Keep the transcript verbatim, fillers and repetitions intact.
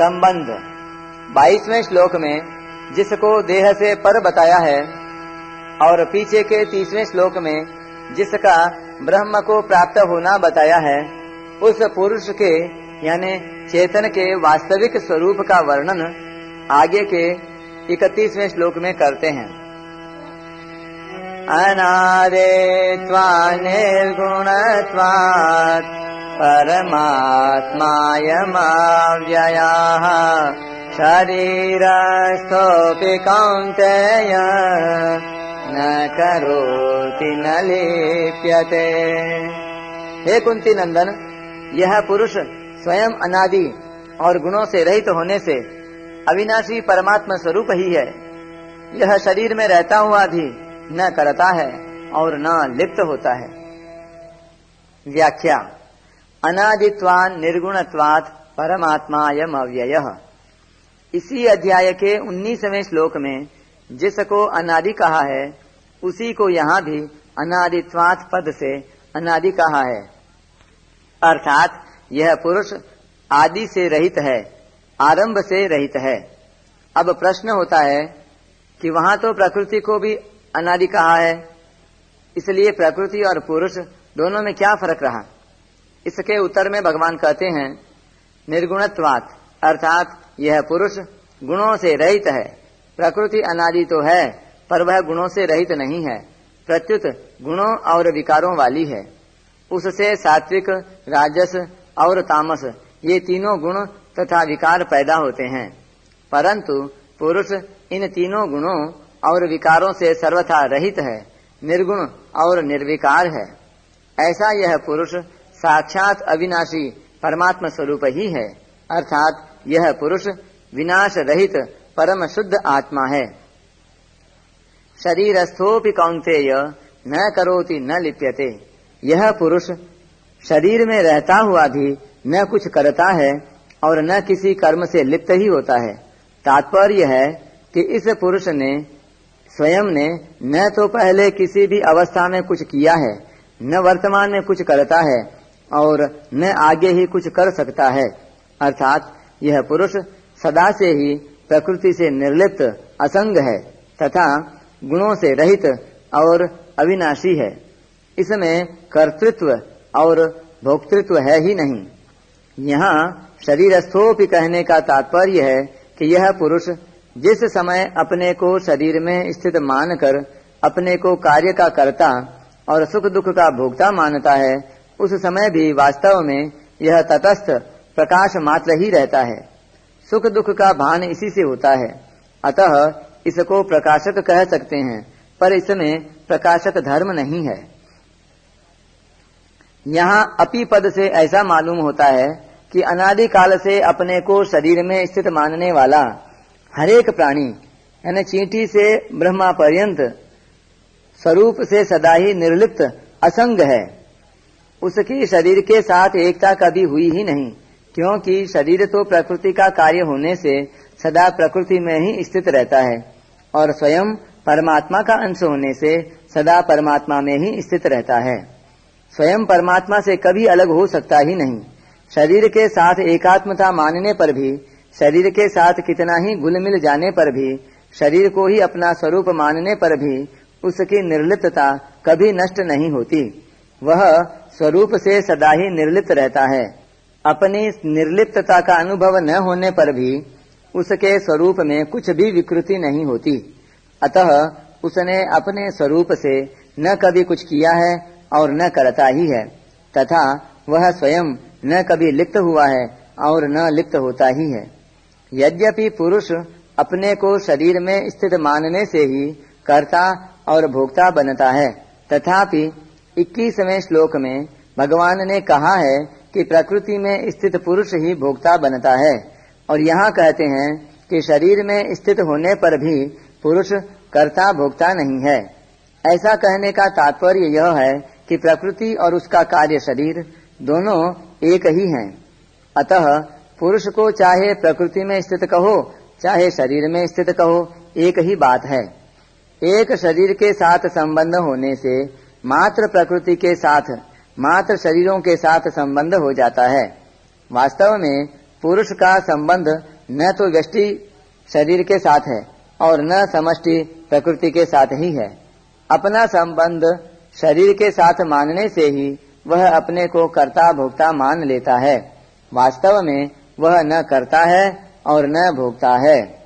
संबंध। बाईसवें श्लोक में जिसको देह से पर बताया है और पीछे के तीसवें श्लोक में जिसका ब्रह्म को प्राप्त होना बताया है, उस पुरुष के यानी चेतन के वास्तविक स्वरूप का वर्णन आगे के इकतीसवें श्लोक में करते हैं। अनादित्वा निर्गुणत्वात् परमात्मायमव्ययः शरीरस्थोऽपि कौन्तेय न करोति न लिप्यते। हे कुंती नंदन, यह पुरुष स्वयं अनादि और गुणों से रहित होने से अविनाशी परमात्मा स्वरूप ही है। यह शरीर में रहता हुआ भी न करता है और न लिप्त होता है। व्याख्या। अनादित्वान् निर्गुणत्वात् परमात्मायम् अव्ययः। इसी अध्याय के उन्नीसवें श्लोक में जिसको अनादि कहा है, उसी को यहाँ भी अनादित्वात् पद से अनादि कहा है, अर्थात यह पुरुष आदि से रहित है, आरंभ से रहित है। अब प्रश्न होता है कि वहां तो प्रकृति को भी अनादि कहा है, इसलिए प्रकृति और पुरुष दोनों में क्या फर्क रहा? इसके उत्तर में भगवान कहते हैं, निर्गुणत्वात्, अर्थात यह पुरुष गुणों से रहित है। प्रकृति अनादि तो है, पर वह गुणों से रहित नहीं है, प्रत्युत गुणों और विकारों वाली है। उससे सात्विक, राजस और तामस ये तीनों गुण तथा विकार पैदा होते हैं, परंतु पुरुष इन तीनों गुणों और विकारों से सर्वथा रहित है, निर्गुण और निर्विकार है। ऐसा यह पुरुष साक्षात अविनाशी परमात्मा स्वरूप ही है, अर्थात यह पुरुष विनाश रहित परम शुद्ध आत्मा है। शरीरस्थोऽपि कौन्तेय न करोति न लिप्यते। यह पुरुष शरीर में रहता हुआ भी न कुछ करता है और न किसी कर्म से लिप्त ही होता है। तात्पर्य है कि इस पुरुष ने स्वयं ने न तो पहले किसी भी अवस्था में कुछ किया है, न वर्तमान में कुछ करता है और न आगे ही कुछ कर सकता है, अर्थात यह पुरुष सदा से ही प्रकृति से निर्लिप्त असंग है तथा गुणों से रहित और अविनाशी है। इसमें कर्तृत्व और भोक्तृत्व है ही नहीं। यहाँ शरीरस्थोपि कहने का तात्पर्य है कि यह पुरुष जिस समय अपने को शरीर में स्थित मानकर अपने को कार्य का कर्ता और सुख दुख का भोक्ता मानता है, उस समय भी वास्तव में यह तटस्थ प्रकाश मात्र ही रहता है। सुख दुख का भान इसी से होता है, अतः इसको प्रकाशक कह सकते हैं, पर इसमें प्रकाशक धर्म नहीं है। यहाँ अपि पद से ऐसा मालूम होता है कि अनादि काल से अपने को शरीर में स्थित मानने वाला हरेक प्राणी यानी चींटी से ब्रह्मा पर्यंत स्वरूप से सदा ही निर्लिप्त असंग है। उसकी शरीर के साथ एकता कभी हुई ही नहीं, क्योंकि शरीर तो प्रकृति का कार्य होने से सदा प्रकृति में ही स्थित रहता है और स्वयं परमात्मा का अंश होने से सदा परमात्मा में ही स्थित रहता है। स्वयं परमात्मा से कभी अलग हो सकता ही नहीं। शरीर के साथ एकात्मता मानने पर भी, शरीर के साथ कितना ही घुल मिल जाने पर भी, शरीर को ही अपना स्वरूप मानने पर भी उसकी निर्लिप्तता कभी नष्ट नहीं होती। वह स्वरूप से सदा ही निर्लिप्त रहता है। अपनी निर्लिप्तता का अनुभव न होने पर भी उसके स्वरूप में कुछ भी विकृति नहीं होती। अतः उसने अपने स्वरूप से न कभी कुछ किया है और न करता ही है, तथा वह स्वयं न कभी लिप्त हुआ है और न लिप्त होता ही है। यद्यपि पुरुष अपने को शरीर में स्थित मानने से ही कर्ता और भोक्ता बनता है, तथापि इक्कीसवें श्लोक में भगवान ने कहा है कि प्रकृति में स्थित पुरुष ही भोक्ता बनता है, और यहाँ कहते हैं कि शरीर में स्थित होने पर भी पुरुष कर्ता भोक्ता नहीं है। ऐसा कहने का तात्पर्य यह है कि प्रकृति और उसका कार्य शरीर दोनों एक ही हैं। अतः पुरुष को चाहे प्रकृति में स्थित कहो चाहे शरीर में स्थित कहो, एक ही बात है। एक शरीर के साथ संबंध होने से मात्र प्रकृति के साथ, मात्र शरीरों के साथ संबंध हो जाता है। वास्तव में पुरुष का संबंध न तो व्यष्टि शरीर के साथ है और न समष्टि प्रकृति के साथ ही है। अपना संबंध शरीर के साथ मानने से ही वह अपने को कर्ता भोक्ता मान लेता है। वास्तव में वह न करता है और न भोगता है।